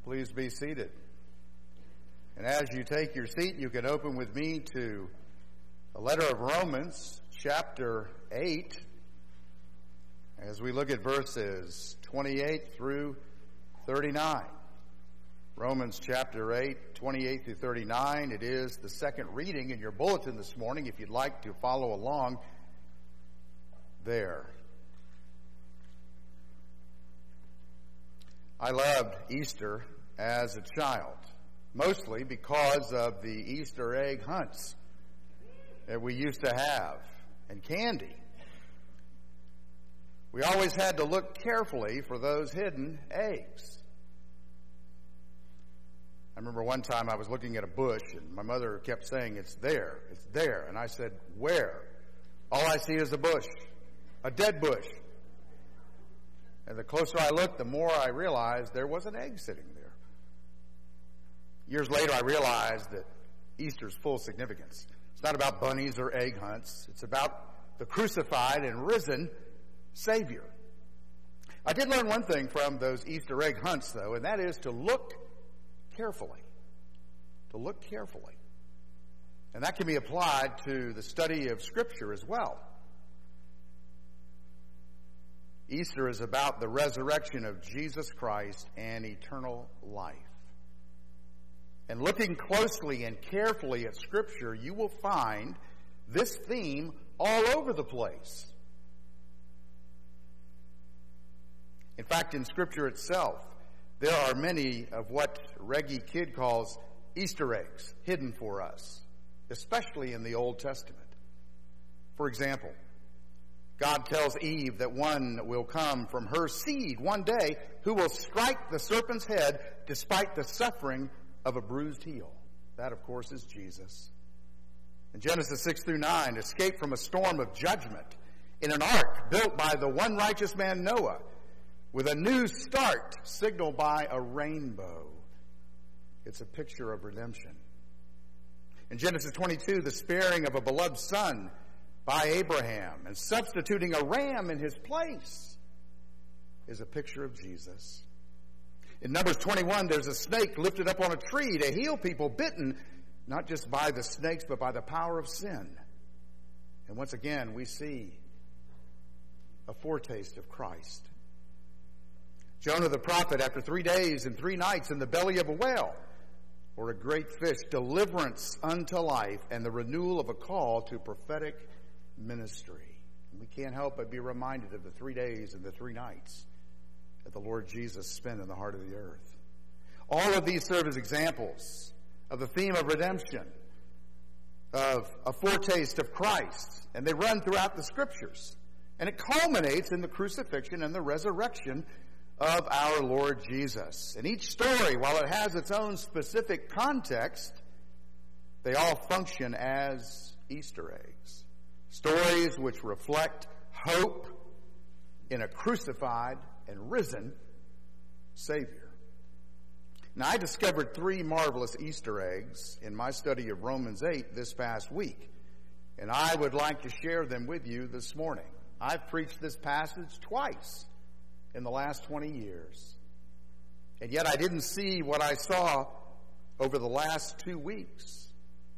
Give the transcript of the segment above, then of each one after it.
Please be seated. And as you take your seat, you can open with me to the letter of Romans, chapter 8, as we look at verses 28 through 39. Romans chapter 8, 28 through 39. It is the second reading in your bulletin this morning, if you'd like to follow along there. I loved Easter as a child, mostly because of the Easter egg hunts that we used to have, and candy. We always had to look carefully for those hidden eggs. I remember one time I was looking at a bush, and my mother kept saying, "It's there, it's there." And I said, "Where?" "All I see is a bush, a dead bush." And the closer I looked, the more I realized there was an egg sitting there. Years later, I realized that Easter's full significance. It's not about bunnies or egg hunts. It's about the crucified and risen Savior. I did learn one thing from those Easter egg hunts, though, and that is to look carefully. To look carefully. And that can be applied to the study of Scripture as well. Easter is about the resurrection of Jesus Christ and eternal life. And looking closely and carefully at Scripture, you will find this theme all over the place. In fact, in Scripture itself, there are many of what Reggie Kidd calls Easter eggs hidden for us, especially in the Old Testament. For example, God tells Eve that one will come from her seed one day who will strike the serpent's head despite the suffering of a bruised heel. That, of course, is Jesus. In Genesis 6 through 9, escape from a storm of judgment in an ark built by the one righteous man Noah, with a new start signaled by a rainbow. It's a picture of redemption. In Genesis 22, the sparing of a beloved son by Abraham and substituting a ram in his place is a picture of Jesus. In Numbers 21, there's a snake lifted up on a tree to heal people bitten not just by the snakes but by the power of sin. And once again, we see a foretaste of Christ. Jonah the prophet, after 3 days and 3 nights in the belly of a whale, or a great fish, deliverance unto life and the renewal of a call to prophetic ministry. And we can't help but be reminded of the 3 days and the 3 nights that the Lord Jesus spent in the heart of the earth. All of these serve as examples of the theme of redemption, of a foretaste of Christ, and they run throughout the Scriptures. And it culminates in the crucifixion and the resurrection of our Lord Jesus. And each story, while it has its own specific context, they all function as Easter eggs. Stories which reflect hope in a crucified and risen Savior. Now, I discovered 3 marvelous Easter eggs in my study of Romans 8 this past week, and I would like to share them with you this morning. I've preached this passage twice in the last 20 years, and yet I didn't see what I saw over the last 2 weeks.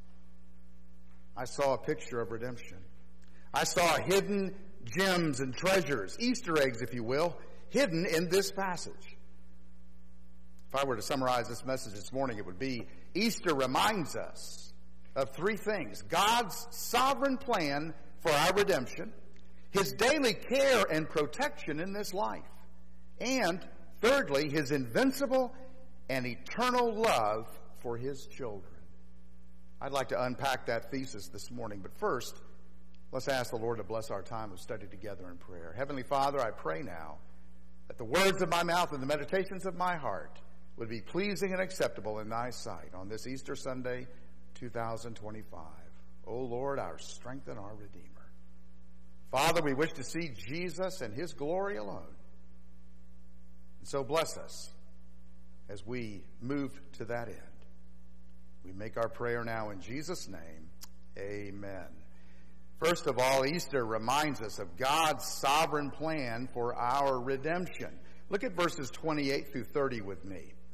I saw a picture of redemption. I saw hidden gems and treasures, Easter eggs, if you will, hidden in this passage. If I were to summarize this message this morning, it would be Easter reminds us of 3 things: God's sovereign plan for our redemption, His daily care and protection in this life, and thirdly, His invincible and eternal love for His children. I'd like to unpack that thesis this morning, but first, let's ask the Lord to bless our time of study together in prayer. Heavenly Father, I pray now that the words of my mouth and the meditations of my heart would be pleasing and acceptable in Thy sight on this Easter Sunday, 2025. O Lord, our strength and our Redeemer. Father, we wish to see Jesus and His glory alone. And so bless us as we move to that end. We make our prayer now in Jesus' name. Amen. First of all, Easter reminds us of God's sovereign plan for our redemption. Look at verses 28 through 30 with me.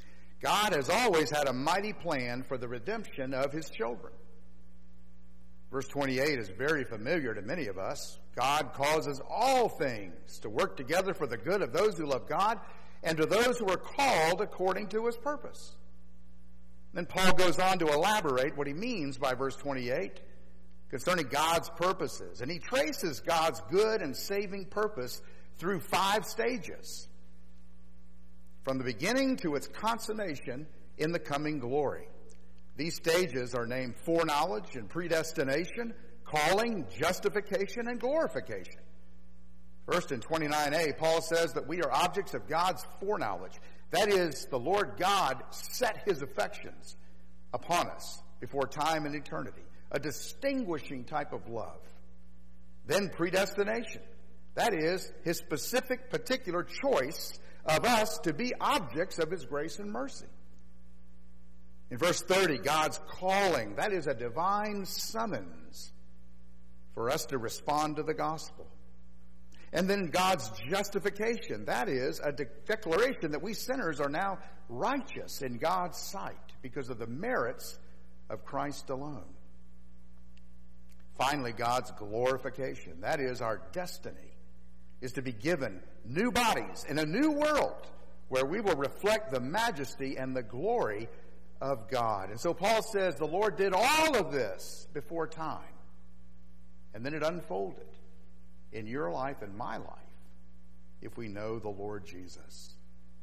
God has always had a mighty plan for the redemption of his children. Verse 28 is very familiar to many of us. God causes all things to work together for the good of those who love God and to those who are called according to his purpose. Then Paul goes on to elaborate what he means by verse 28 concerning God's purposes. And he traces God's good and saving purpose through 5 stages, from the beginning to its consummation in the coming glory. These stages are named foreknowledge and predestination, calling, justification, and glorification. First, in 29a, Paul says that we are objects of God's foreknowledge. That is, the Lord God set his affections upon us before time and eternity, a distinguishing type of love. Then predestination. That is, his specific, particular choice of us to be objects of his grace and mercy. In verse 30, God's calling. That is a divine summons for us to respond to the gospel. And then God's justification. That is a declaration that we sinners are now righteous in God's sight because of the merits of Christ alone. Finally, God's glorification. That is our destiny, is to be given new bodies in a new world where we will reflect the majesty and the glory of God. And so Paul says the Lord did all of this before time. And then it unfolded in your life and my life if we know the Lord Jesus.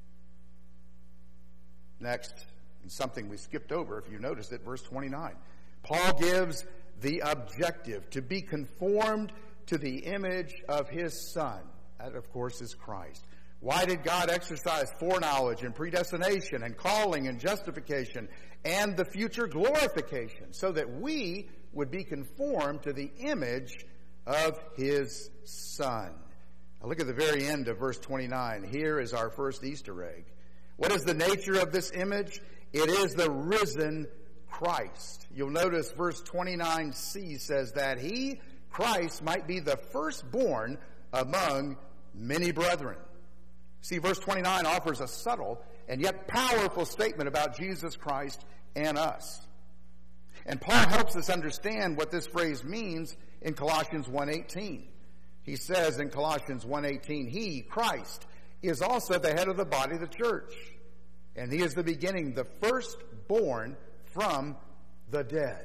Next, and something we skipped over if you noticed it, verse 29. Paul gives the objective, to be conformed to the image of his Son. That, of course, is Christ. Why did God exercise foreknowledge and predestination and calling and justification and the future glorification? So that we would be conformed to the image of his Son. Now look at the very end of verse 29. Here is our first Easter egg. What is the nature of this image? It is the risen Christ. You'll notice verse 29c says that he, Christ, might be the firstborn among many brethren. See, verse 29 offers a subtle and yet powerful statement about Jesus Christ and us. And Paul helps us understand what this phrase means in Colossians 1:18. He says in Colossians 1:18, he, Christ, is also the head of the body, the church. And he is the beginning, the firstborn from the dead,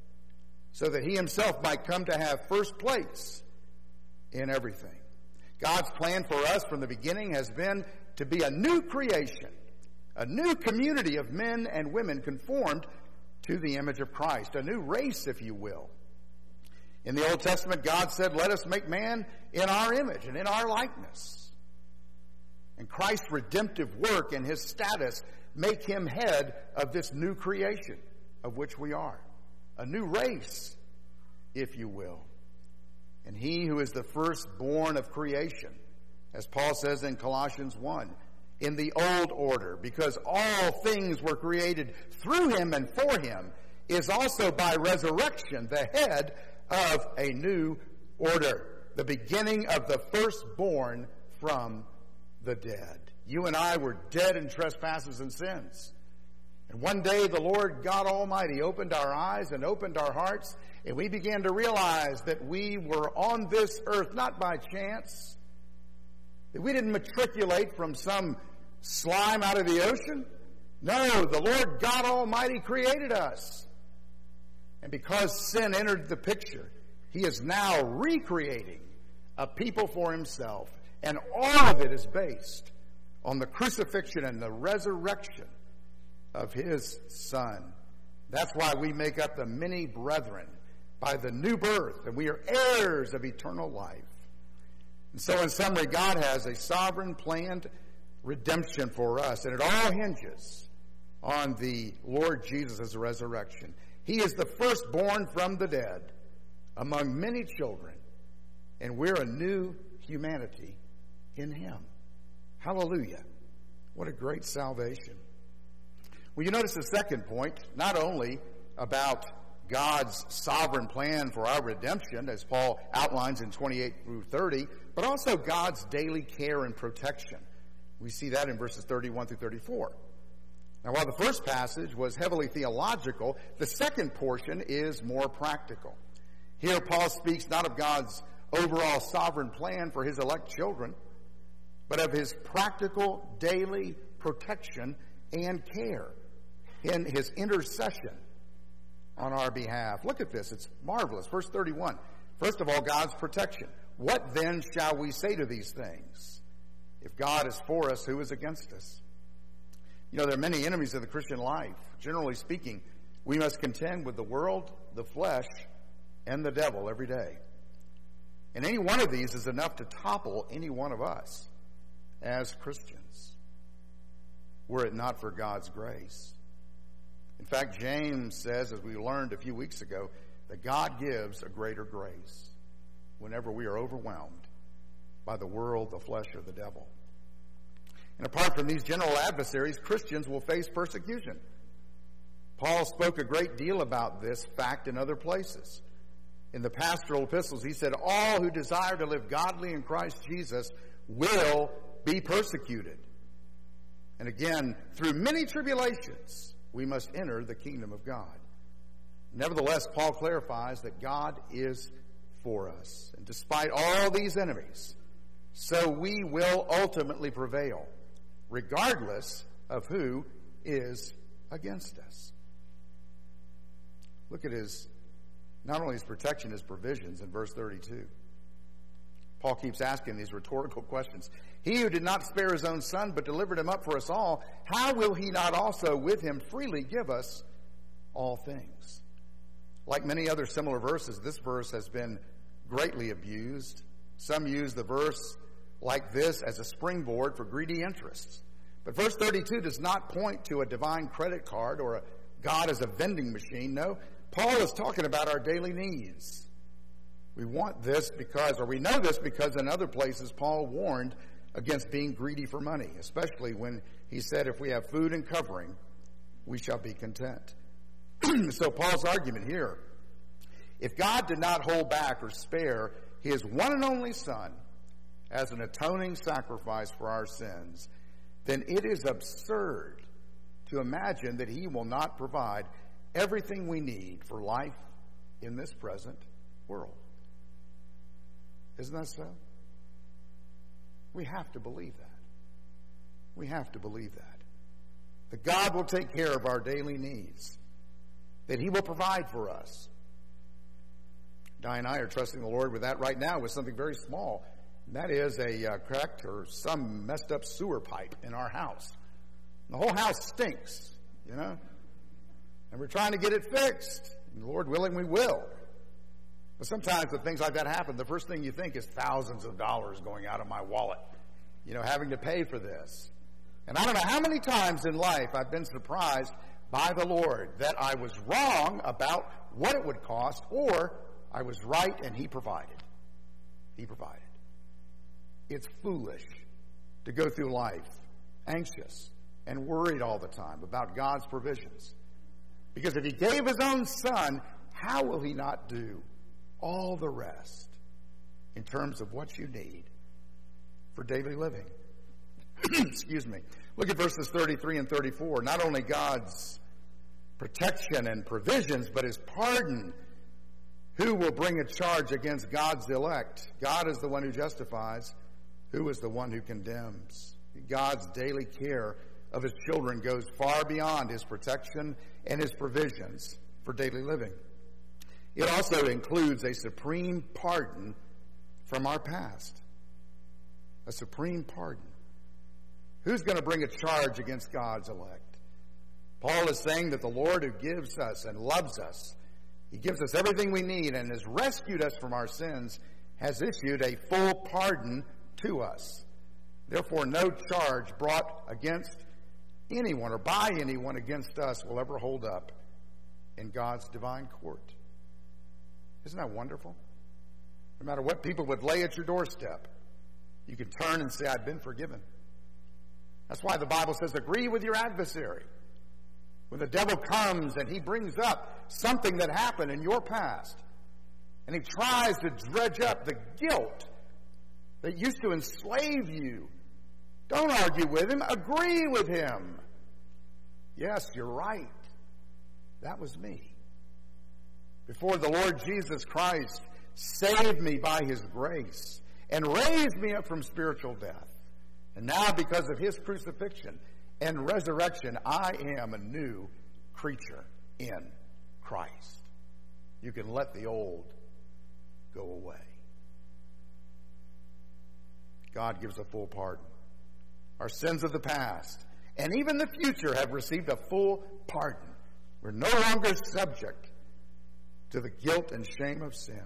so that he himself might come to have first place in everything. God's plan for us from the beginning has been to be a new creation, a new community of men and women conformed to the image of Christ, a new race, if you will. In the Old Testament, God said, let us make man in our image and in our likeness. And Christ's redemptive work and his status make him head of this new creation of which we are. A new race, if you will. And he who is the firstborn of creation, as Paul says in Colossians 1, in the old order, because all things were created through him and for him, is also by resurrection the head of a new order, the beginning of the firstborn from the dead. You and I were dead in trespasses and sins. And one day the Lord God Almighty opened our eyes and opened our hearts, and we began to realize that we were on this earth not by chance, that we didn't matriculate from some slime out of the ocean. No, the Lord God Almighty created us. And because sin entered the picture, he is now recreating a people for himself. And all of it is based on the crucifixion and the resurrection of his Son. That's why we make up the many brethren by the new birth, and we are heirs of eternal life. And so in summary, God has a sovereign planned redemption for us, and it all hinges on the Lord Jesus' resurrection. He is the firstborn from the dead among many children, and we're a new humanity in him. Hallelujah. What a great salvation. Well, you notice the second point, not only about God's sovereign plan for our redemption, as Paul outlines in 28 through 30, but also God's daily care and protection. We see that in verses 31 through 34. Now, while the first passage was heavily theological, the second portion is more practical. Here, Paul speaks not of God's overall sovereign plan for his elect children, but of his practical daily protection and care in his intercession on our behalf. Look at this. It's marvelous. Verse 31. First of all, God's protection. What then shall we say to these things? If God is for us, who is against us? You know, there are many enemies of the Christian life. Generally speaking, we must contend with the world, the flesh, and the devil every day. And any one of these is enough to topple any one of us as Christians, were it not for God's grace. In fact, James says, as we learned a few weeks ago, that God gives a greater grace whenever we are overwhelmed by the world, the flesh, or the devil. And apart from these general adversaries, Christians will face persecution. Paul spoke a great deal about this fact in other places. In the pastoral epistles, he said, all who desire to live godly in Christ Jesus will be persecuted. And again, through many tribulations, we must enter the kingdom of God. Nevertheless, Paul clarifies that God is for us. And despite all these enemies, so we will ultimately prevail, regardless of who is against us. Look at not only his protection, his provisions in verse 32. Paul keeps asking these rhetorical questions. He who did not spare his own son, but delivered him up for us all, how will he not also with him freely give us all things? Like many other similar verses, this verse has been greatly abused. Some use the verse like this as a springboard for greedy interests. But verse 32 does not point to a divine credit card or God as a vending machine. No, Paul is talking about our daily needs. We want this we know this because in other places Paul warned against being greedy for money, especially when he said, if we have food and covering, we shall be content. So Paul's argument here, if God did not hold back or spare his one and only Son as an atoning sacrifice for our sins, then it is absurd to imagine that he will not provide everything we need for life in this present world. Isn't that so? We have to believe that. We have to believe that. That God will take care of our daily needs. That he will provide for us. Di and I are trusting the Lord with that right now with something very small. And that is a cracked or some messed up sewer pipe in our house. The whole house stinks, you know. And we're trying to get it fixed. And Lord willing, we will. But sometimes when things like that happen, the first thing you think is thousands of dollars going out of my wallet, you know, having to pay for this. And I don't know how many times in life I've been surprised by the Lord that I was wrong about what it would cost, or I was right and he provided. He provided. It's foolish to go through life anxious and worried all the time about God's provisions. Because if he gave his own Son, how will he not do all the rest in terms of what you need for daily living? Excuse me. Look at verses 33 and 34. Not only God's protection and provisions, but his pardon. Who will bring a charge against God's elect? God is the one who justifies. Who is the one who condemns? God's daily care of his children goes far beyond his protection and his provisions for daily living. It also includes a supreme pardon from our past. A supreme pardon. Who's going to bring a charge against God's elect? Paul is saying that the Lord who gives us and loves us, he gives us everything we need and has rescued us from our sins, has issued a full pardon to us. Therefore, no charge brought against anyone or by anyone against us will ever hold up in God's divine court. Isn't that wonderful? No matter what people would lay at your doorstep, you can turn and say, I've been forgiven. That's why the Bible says, agree with your adversary. When the devil comes and he brings up something that happened in your past, and he tries to dredge up the guilt that used to enslave you, don't argue with him, agree with him. Yes, you're right. That was me. Before the Lord Jesus Christ saved me by His grace and raised me up from spiritual death. And now, because of His crucifixion and resurrection, I am a new creature in Christ. You can let the old go away. God gives a full pardon. Our sins of the past and even the future have received a full pardon. We're no longer subject to the guilt and shame of sin.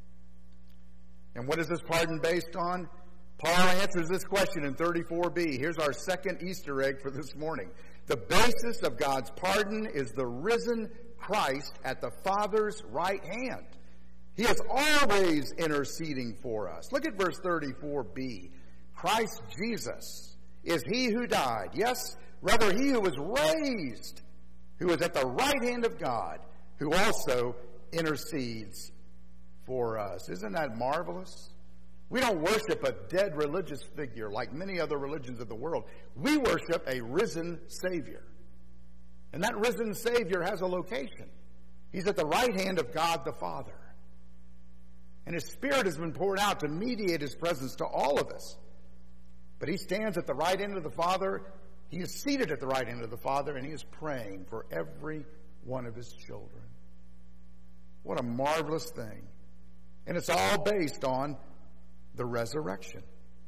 And what is this pardon based on? Paul answers this question in 34b. Here's our second Easter egg for this morning. The basis of God's pardon is the risen Christ at the Father's right hand. He is always interceding for us. Look at verse 34b. Christ Jesus is He who died. Yes, rather He who was raised, who is at the right hand of God, who also intercedes for us. Isn't that marvelous? We don't worship a dead religious figure like many other religions of the world. We worship a risen Savior. And that risen Savior has a location. He's at the right hand of God the Father. And His Spirit has been poured out to mediate His presence to all of us. But He stands at the right hand of the Father. He is seated at the right hand of the Father, and He is praying for every one of His children. What a marvelous thing. And it's all based on the resurrection.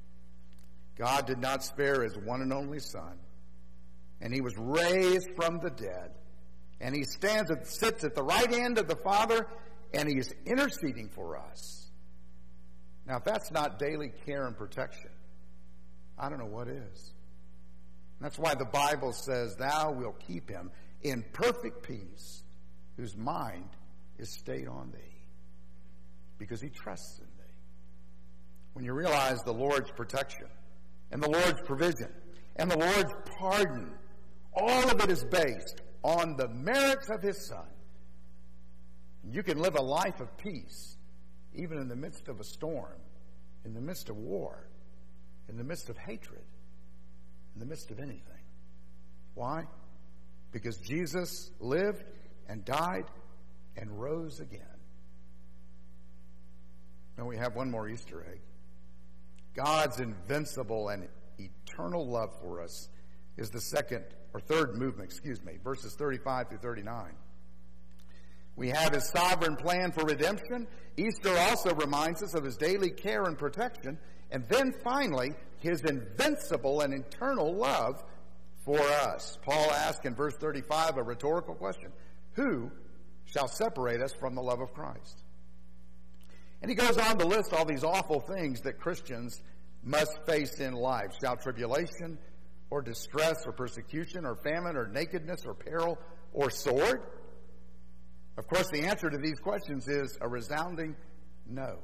God did not spare His one and only Son, and He was raised from the dead, and He sits at the right hand of the Father, and He is interceding for us. Now, if that's not daily care and protection, I don't know what is. That's why the Bible says, "Thou wilt keep him in perfect peace, whose mind is stayed on Thee," because he trusts in Thee. When you realize the Lord's protection and the Lord's provision and the Lord's pardon, all of it is based on the merits of His Son. You can live a life of peace even in the midst of a storm, in the midst of war, in the midst of hatred, in the midst of anything. Why? Because Jesus lived and died and rose again. Now we have one more Easter egg. God's invincible and eternal love for us is the third movement, verses 35 through 39. We have His sovereign plan for redemption. Easter also reminds us of His daily care and protection. And then finally, His invincible and eternal love for us. Paul asks in verse 35 a rhetorical question. Who shall separate us from the love of Christ? And he goes on to list all these awful things that Christians must face in life. Shall tribulation or distress or persecution or famine or nakedness or peril or sword? Of course, the answer to these questions is a resounding no.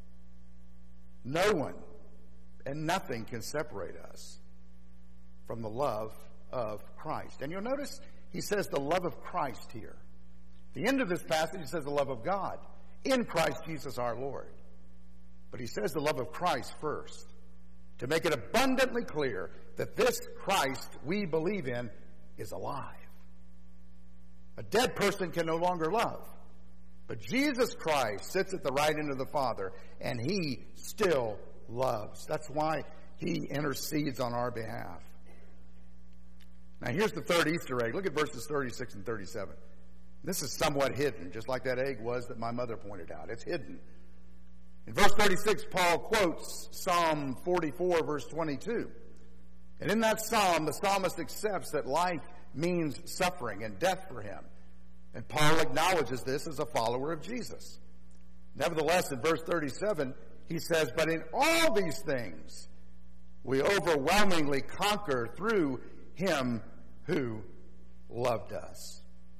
No one and nothing can separate us from the love of Christ. And you'll notice he says the love of Christ here. The end of this passage, he says the love of God in Christ Jesus our Lord. But he says the love of Christ first, to make it abundantly clear that this Christ we believe in is alive. A dead person can no longer love. But Jesus Christ sits at the right hand of the Father, and He still loves. That's why He intercedes on our behalf. Now here's the third Easter egg. Look at verses 36 and 37. This is somewhat hidden, just like that egg was that my mother pointed out. It's hidden. In verse 36, Paul quotes Psalm 44, verse 22. And in that psalm, the psalmist accepts that life means suffering and death for him. And Paul acknowledges this as a follower of Jesus. Nevertheless, in verse 37, he says, "But in all these things, we overwhelmingly conquer through Him who loved us."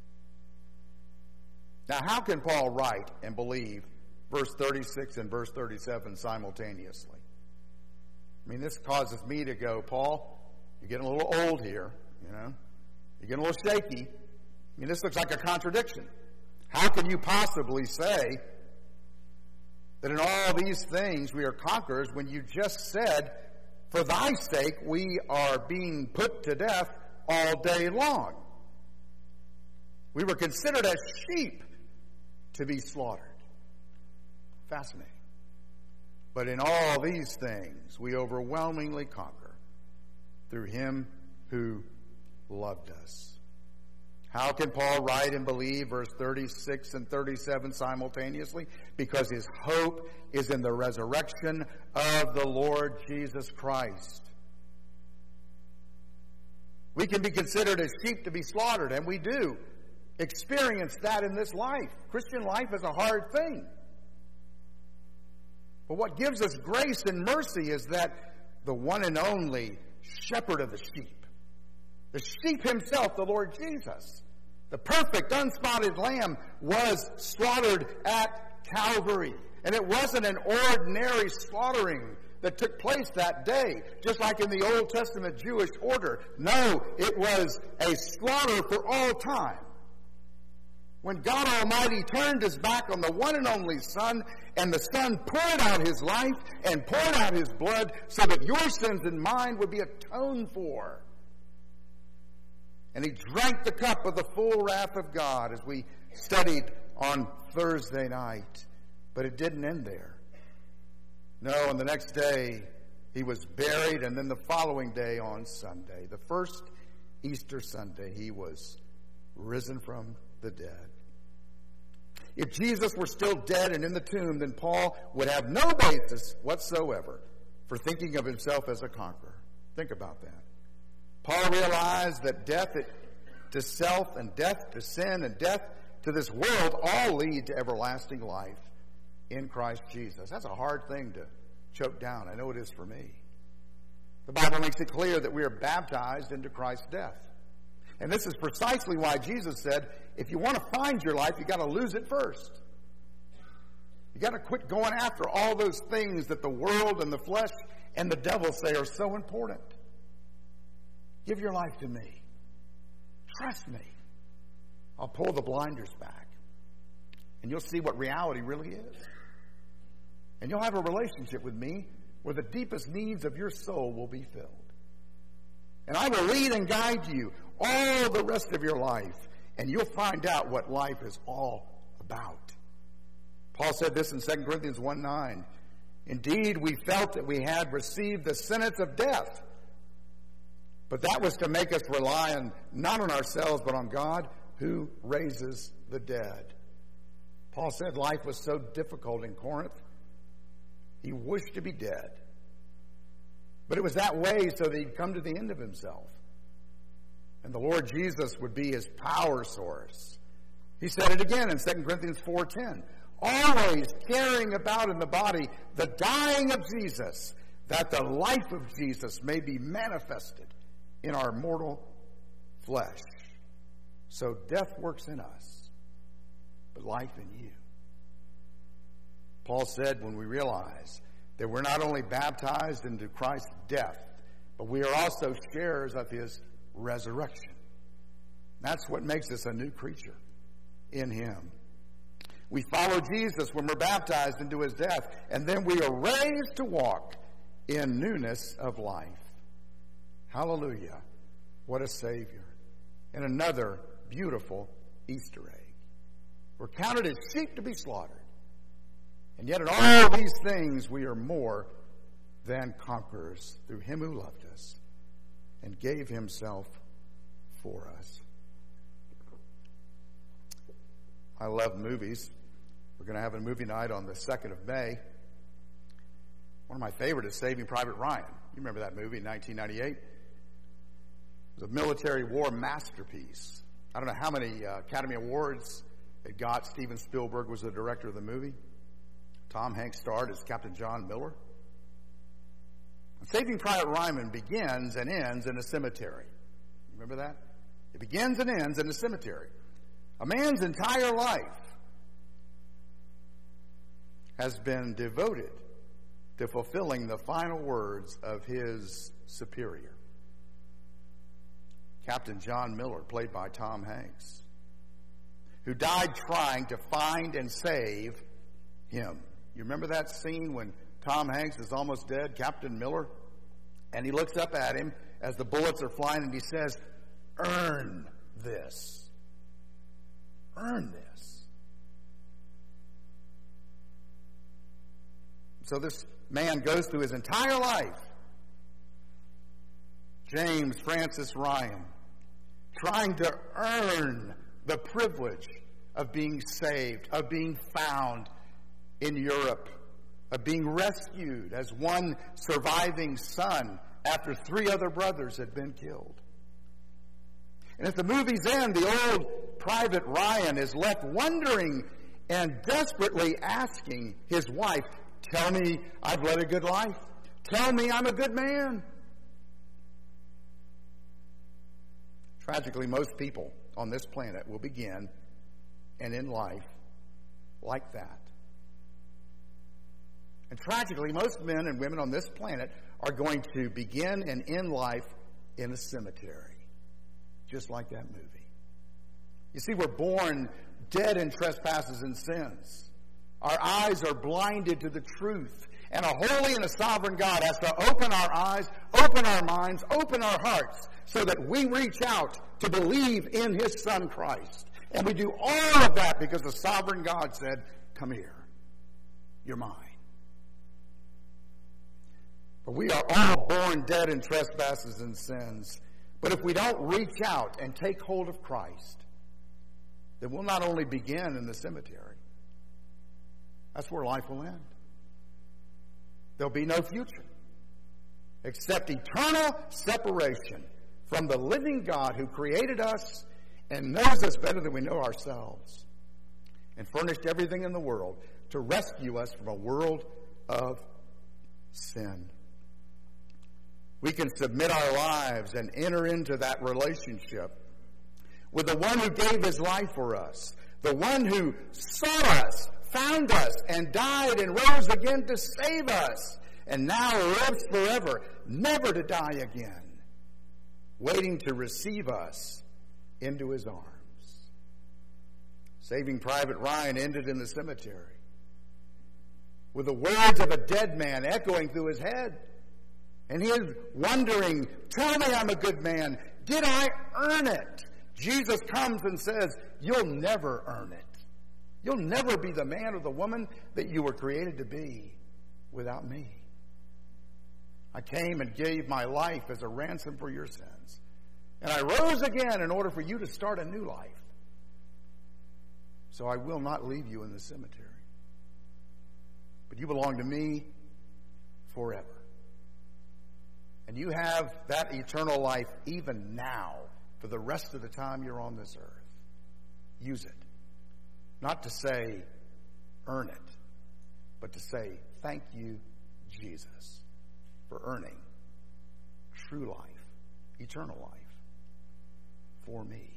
Now, how can Paul write and believe verse 36 and verse 37 simultaneously? I mean, this causes me to go, Paul, you're getting a little old here, You're getting a little shaky. I mean, this looks like a contradiction. How can you possibly say that in all these things we are conquerors when you just said, for thy sake we are being put to death all day long? We were considered as sheep to be slaughtered. Fascinating. But in all these things, we overwhelmingly conquer through him who loved us. How can Paul write and believe verse 36 and 37 simultaneously? Because his hope is in the resurrection of the Lord Jesus Christ. We can be considered as sheep to be slaughtered, and we do experience that in this life. Christian life is a hard thing. But what gives us grace and mercy is that the one and only shepherd of the sheep himself, the Lord Jesus, the perfect, unspotted lamb, was slaughtered at Calvary. And it wasn't an ordinary slaughtering that took place that day, just like in the Old Testament Jewish order. No, it was a slaughter for all time. When God Almighty turned his back on the one and only Son, and the Son poured out his life and poured out his blood so that your sins and mine would be atoned for. And he drank the cup of the full wrath of God, as we studied on Thursday night. But it didn't end there. No, on the next day, he was buried, and then the following day on Sunday, the first Easter Sunday, he was risen from the dead. If Jesus were still dead and in the tomb, then Paul would have no basis whatsoever for thinking of himself as a conqueror. Think about that. Paul realized that death to self and death to sin and death to this world all lead to everlasting life in Christ Jesus. That's a hard thing to choke down. I know it is for me. The Bible makes it clear that we are baptized into Christ's death. And this is precisely why Jesus said, if you want to find your life, you got to lose it first. You got to quit going after all those things that the world and the flesh and the devil say are so important. Give your life to me. Trust me. I'll pull the blinders back. And you'll see what reality really is. And you'll have a relationship with me where the deepest needs of your soul will be filled. And I will lead and guide you all the rest of your life. And you'll find out what life is all about. Paul said this in 2 Corinthians 1:9. Indeed, we felt that we had received the sentence of death. But that was to make us rely not on ourselves, but on God who raises the dead. Paul said life was so difficult in Corinth, he wished to be dead. But it was that way so that he'd come to the end of himself. And the Lord Jesus would be his power source. He said it again in 2 Corinthians 4:10. Always carrying about in the body the dying of Jesus, that the life of Jesus may be manifested in our mortal flesh. So death works in us, but life in you. Paul said when we realize that we're not only baptized into Christ's death, but we are also sharers of his resurrection. That's what makes us a new creature in him. We follow Jesus when we're baptized into his death, and then we are raised to walk in newness of life. Hallelujah. What a Savior. And another beautiful Easter egg. We're counted as sheep to be slaughtered. And yet in all these things we are more than conquerors through him who loved us and gave himself for us. I love movies. We're going to have a movie night on the 2nd of May. One of my favorites is Saving Private Ryan. You remember that movie in 1998? It was a military war masterpiece. I don't know how many Academy Awards it got. Steven Spielberg was the director of the movie. Tom Hanks starred as Captain John Miller. Saving Private Ryan begins and ends in a cemetery. Remember that? It begins and ends in a cemetery. A man's entire life has been devoted to fulfilling the final words of his superior, Captain John Miller, played by Tom Hanks, who died trying to find and save him. You remember that scene when Tom Hanks is almost dead, Captain Miller? And he looks up at him as the bullets are flying and he says, "Earn this." earn this. So this man goes through his entire life, James Francis Ryan, trying to earn the privilege of being saved, of being found in Europe, of being rescued as one surviving son after 3 other brothers had been killed. And at the movie's end, the old Private Ryan is left wondering and desperately asking his wife, "Tell me I've led a good life. Tell me I'm a good man." Tragically, most people on this planet will begin and end life like that. And tragically, most men and women on this planet are going to begin and end life in a cemetery, just like that movie. You see, we're born dead in trespasses and sins. Our eyes are blinded to the truth. And a holy and a sovereign God has to open our eyes, open our minds, open our hearts, so that we reach out to believe in His Son Christ. And we do all of that because the sovereign God said, "Come here. You're mine." But we are all born dead in trespasses and sins. But if we don't reach out and take hold of Christ, then we'll not only begin in the cemetery, that's where life will end. There'll be no future except eternal separation from the living God who created us and knows us better than we know ourselves and furnished everything in the world to rescue us from a world of sin. We can submit our lives and enter into that relationship with the one who gave His life for us, the one who sought us, found us, and died and rose again to save us, and now lives forever, never to die again, waiting to receive us into His arms. Saving Private Ryan ended in the cemetery with the words of a dead man echoing through his head. And he is wondering, "Tell me I'm a good man. Did I earn it?" Jesus comes and says, "You'll never earn it. You'll never be the man or the woman that you were created to be without me. I came and gave my life as a ransom for your sins. And I rose again in order for you to start a new life. So I will not leave you in the cemetery. But you belong to me forever. And you have that eternal life even now for the rest of the time you're on this earth. Use it. Not to say, earn it, but to say, thank you, Jesus, for earning true life, eternal life for me.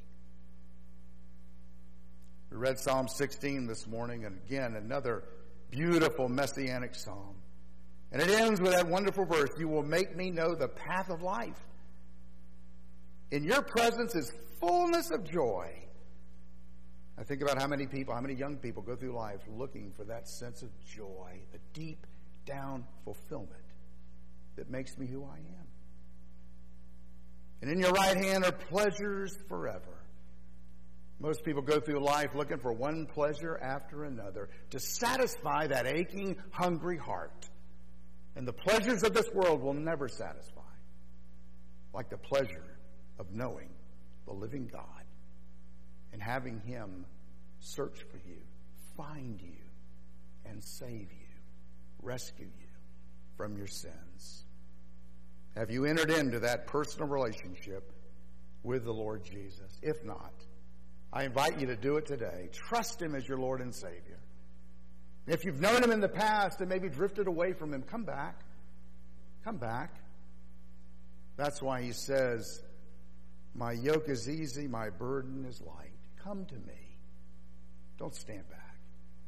We read Psalm 16 this morning, and again, another beautiful messianic psalm. And it ends with that wonderful verse, you will make me know the path of life. In your presence is fullness of joy. I think about how many young people go through life looking for that sense of joy, the deep down fulfillment that makes me who I am. And in your right hand are pleasures forever. Most people go through life looking for one pleasure after another to satisfy that aching, hungry heart. And the pleasures of this world will never satisfy like the pleasure of knowing the living God and having Him search for you, find you, and save you, rescue you from your sins. Have you entered into that personal relationship with the Lord Jesus? If not, I invite you to do it today. Trust Him as your Lord and Savior. If you've known Him in the past and maybe drifted away from Him, come back. Come back. That's why He says, my yoke is easy, my burden is light. Come to me. Don't stand back.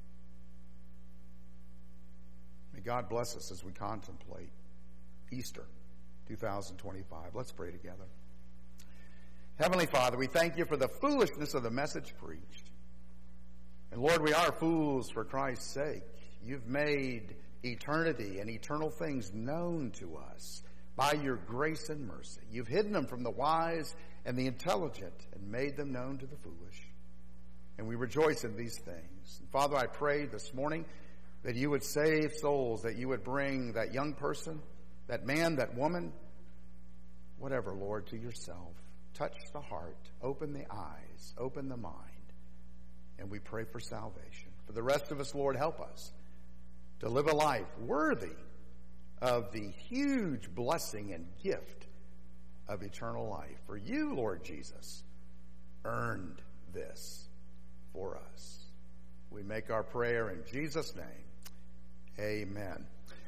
May God bless us as we contemplate Easter 2025. Let's pray together. Heavenly Father, we thank you for the foolishness of the message preached. And Lord, we are fools for Christ's sake. You've made eternity and eternal things known to us by your grace and mercy. You've hidden them from the wise and the intelligent and made them known to the foolish. And we rejoice in these things. And Father, I pray this morning that you would save souls, that you would bring that young person, that man, that woman, whatever, Lord, to yourself. Touch the heart, open the eyes, open the mind. And we pray for salvation. For the rest of us, Lord, help us to live a life worthy of the huge blessing and gift of eternal life. For you, Lord Jesus, earned this for us. We make our prayer in Jesus' name. Amen.